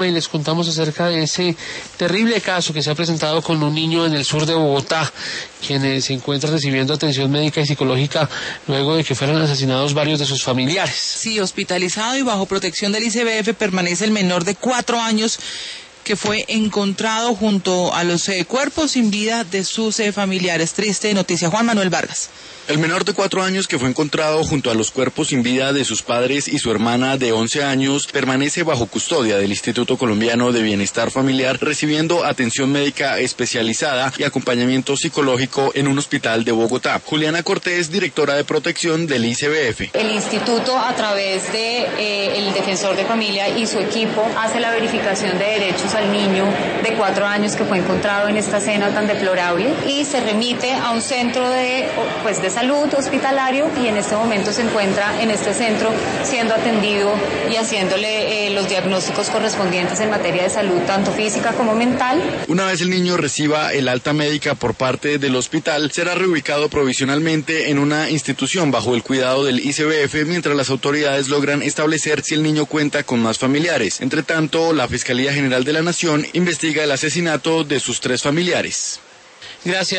Y les contamos acerca de ese terrible caso que se ha presentado con un niño en el sur de Bogotá, quien se encuentra recibiendo atención médica y psicológica luego de que fueran asesinados varios de sus familiares. Sí, hospitalizado y bajo protección del ICBF permanece el menor de 4 años que fue encontrado junto a los cuerpos sin vida de sus familiares. Triste noticia. Juan Manuel Vargas. El menor de 4 años que fue encontrado junto a los cuerpos sin vida de sus padres y su hermana de 11 años permanece bajo custodia del Instituto Colombiano de Bienestar Familiar, recibiendo atención médica especializada y acompañamiento psicológico en un hospital de Bogotá. Juliana Cortés, directora de protección del ICBF. El instituto, a través de el defensor de familia y su equipo, hace la verificación de derechos al niño de 4 años que fue encontrado en esta escena tan deplorable y se remite a un centro de salud hospitalario, y en este momento se encuentra en este centro siendo atendido y haciéndole los diagnósticos correspondientes en materia de salud, tanto física como mental. Una vez el niño reciba el alta médica por parte del hospital, será reubicado provisionalmente en una institución bajo el cuidado del ICBF mientras las autoridades logran establecer si el niño cuenta con más familiares. Entre tanto, la Fiscalía General de la Nación investiga el asesinato de sus 3 familiares. Gracias.